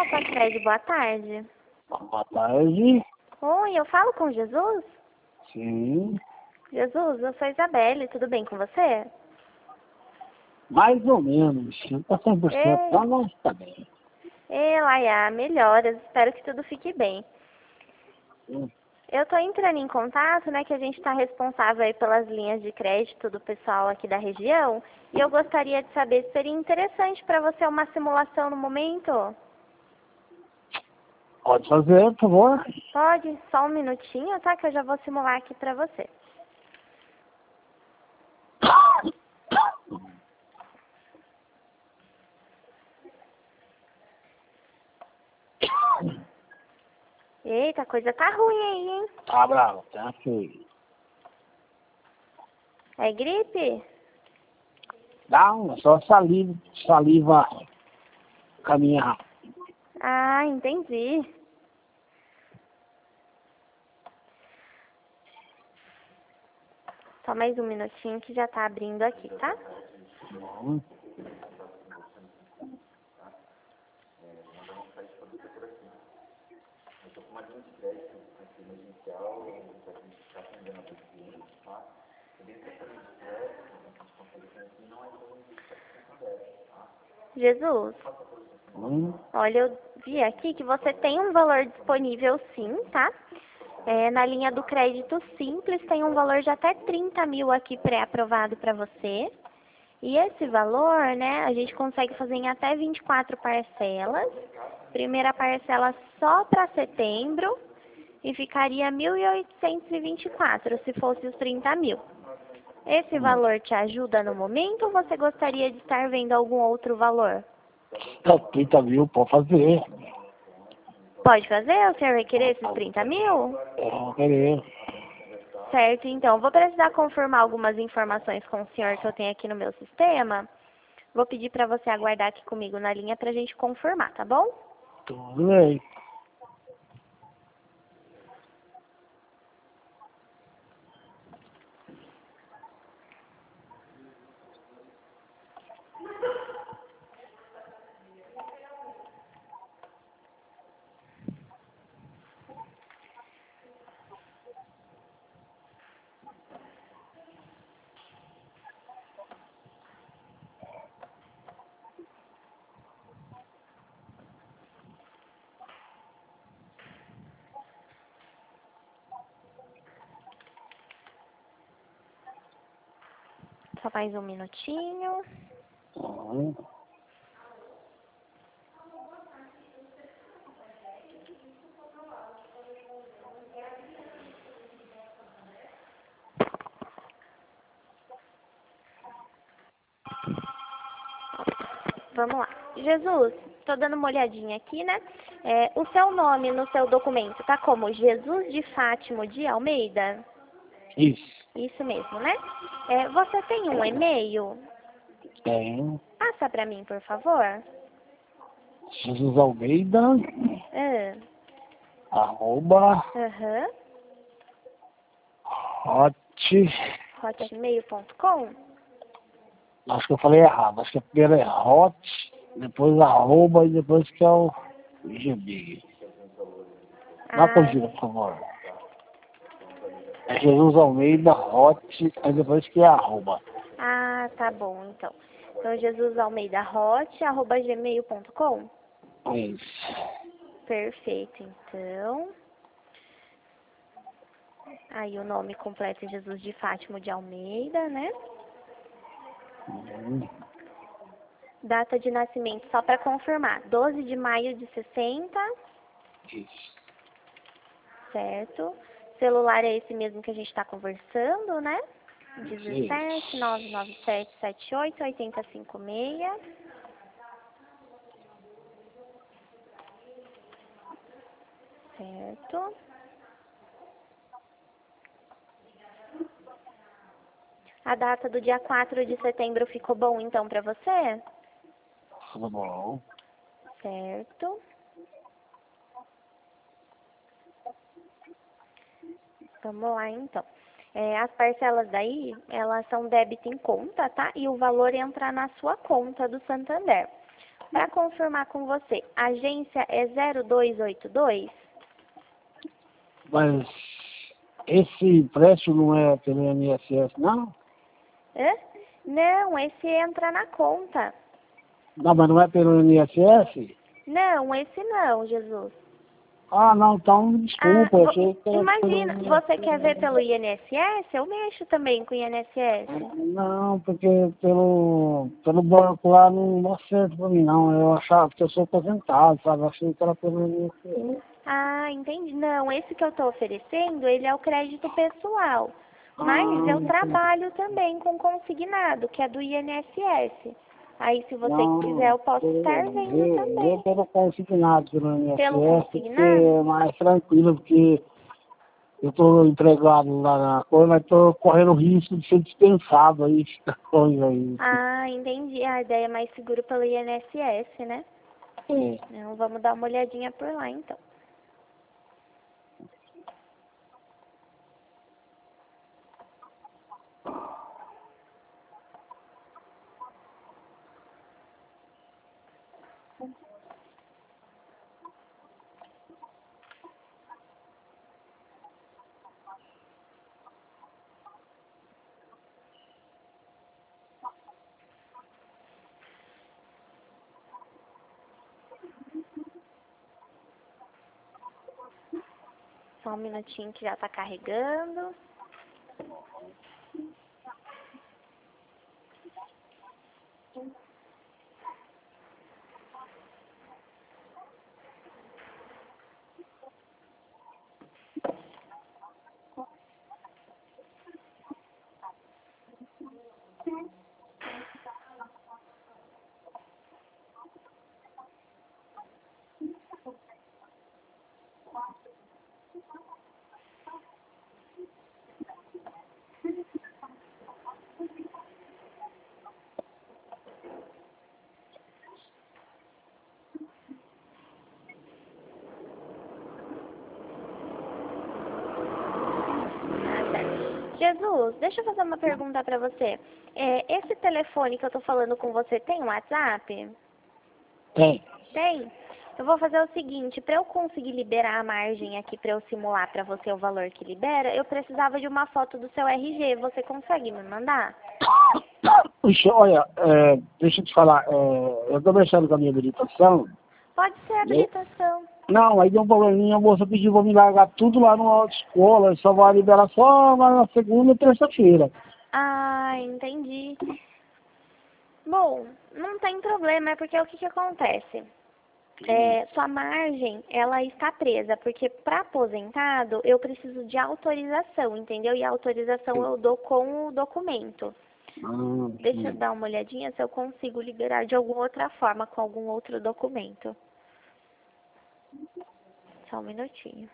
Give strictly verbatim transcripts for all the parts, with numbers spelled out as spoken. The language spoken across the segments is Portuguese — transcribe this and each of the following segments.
Tancred, boa tarde. Boa tarde. Oi, eu falo com Jesus? Sim. Jesus, eu sou Isabelle, tudo bem com você? Mais ou menos. Não está cem por cento, Ei. não, mas está bem. Ei, Laia, melhoras, espero que tudo fique bem. Sim. Eu tô entrando em contato, né, que a gente está responsável aí pelas linhas de crédito do pessoal aqui da região, e eu gostaria de saber se seria interessante para você uma simulação no momento. Pode fazer, por favor. Pode? Só um minutinho, tá? Que eu já vou simular aqui para você. Eita, a coisa tá ruim aí, hein? Tá bravo, tá feio. É gripe? Não, é só saliva, saliva caminhar. Ah, entendi. Só mais um minutinho que já tá abrindo aqui, tá? Bom. Jesus, Hum. olha, eu vi aqui que você tem um valor disponível sim, tá? É, na linha do crédito simples tem um valor de até trinta mil aqui pré-aprovado para você. E esse valor, né, a gente consegue fazer em até vinte e quatro parcelas. Primeira parcela só para setembro e ficaria mil oitocentos e vinte e quatro se fosse os trinta mil. Esse valor te ajuda no momento ou você gostaria de estar vendo algum outro valor? É, trinta mil, pode fazer. Pode fazer? O senhor vai querer esses trinta mil? É, vou querer. Certo, então. Vou precisar confirmar algumas informações com o senhor que eu tenho aqui no meu sistema. Vou pedir para você aguardar aqui comigo na linha para a gente confirmar, tá bom? Tudo bem. Só mais um minutinho. Hum. Vamos lá. Jesus, tô dando uma olhadinha aqui, né? É, o seu nome no seu documento tá como Jesus de Fátima de Almeida? Isso. Isso mesmo, né? É, você tem um e-mail? Tem. Passa para mim, por favor. Jesus Almeida, Ah, arroba, Aham. hot. hotmail ponto com? Acho que eu falei errado. Acho que a primeira é hot, depois arroba e depois que é o Gmail. Dá Ah, pra corrigir, por favor. É Jesus Almeida, hot, aí depois que é arroba. ah, tá bom, então. Então, Jesus Almeida Hot, arroba gmail ponto com? Isso. Perfeito, então. Aí o nome completo é Jesus de Fátima de Almeida, né? Hum. Data de nascimento, só para confirmar, doze de maio de sessenta, Isso. certo? Celular é esse mesmo que a gente está conversando, né? Isso. dezessete, nove nove sete, sete oito, oito zero cinco seis. Certo. A data do dia quatro de setembro ficou bom então para você? Tudo bom. Certo. Vamos lá então. É, as parcelas daí, elas são débito em conta, tá? E o valor entra na sua conta do Santander. Para confirmar com você, a agência é zero dois oito dois? Mas esse empréstimo não é pelo I N S S, não? Hã? Não, esse entra na conta. Não, mas não é pelo I N S S? Não, esse não, Jesus. Ah, não, então Ah, desculpa, eu vo- achei que era imagina, pelo você quer ver pelo I N S S? Eu mexo também com o I N S S. Não, porque pelo, pelo banco lá não dá certo pra mim, não. Eu achava que eu sou aposentado, sabe? Eu achei que era pelo I N S S. Ah, entendi. Não, esse que eu estou oferecendo, ele é o crédito pessoal. Mas Ah, eu trabalho também com consignado, que é do I N S S. Aí, se você quiser, não, eu posso estar vendo vê, vê também. pelo consignado pelo I N S Pelo S, porque consignado? é mais tranquilo, porque eu tô empregado lá na coisa, mas tô correndo risco de ser dispensado aí, essa coisa aí. Ah, entendi. A ideia é mais seguro pelo I N S S, né? É. Então, vamos dar uma olhadinha por lá, então. Só um minutinho que já está carregando. Ah, certo. Jesus, deixa eu fazer uma pergunta para você. É, esse telefone que eu tô falando com você tem um WhatsApp? Tem. Tem? Eu vou fazer o seguinte, para eu conseguir liberar a margem aqui para eu simular para você o valor que libera, eu precisava de uma foto do seu R G. Você consegue me mandar? Puxa, olha, é, deixa eu te falar, é, eu tô mexendo com a minha habilitação, Pode ser né? habilitação. Não, aí deu um probleminha, a moça pediu pra me largar tudo lá numa autoescola, só vai liberar só na segunda e terça-feira. Ah, entendi. Bom, não tem problema, é porque o que que acontece? É, sua margem, ela está presa, porque para aposentado eu preciso de autorização, entendeu? E a autorização eu dou com o documento. Ah, Deixa eu sim. dar uma olhadinha se eu consigo liberar de alguma outra forma, com algum outro documento. Só um minutinho.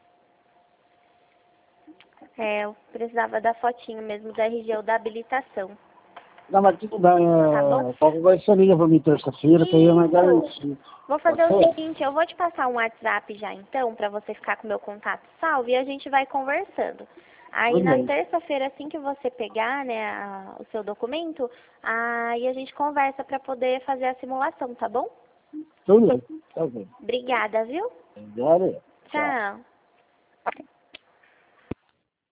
É, eu precisava da fotinho mesmo do R G ou da habilitação, Não, mas tudo bem, tá bom? é, qualquer coisa você liga pra mim terça-feira, que aí é mais Isso! garantido. Vou Pode fazer o ser? seguinte, eu vou te passar um WhatsApp já então, para você ficar com meu contato salvo e a gente vai conversando. Aí Tudo na bem, terça-feira, assim que você pegar, né, a- o seu documento, aí a gente conversa para poder fazer a simulação, tá bom? tudo bem, tá bem. Obrigada, viu? Agora, tchau. Tchau.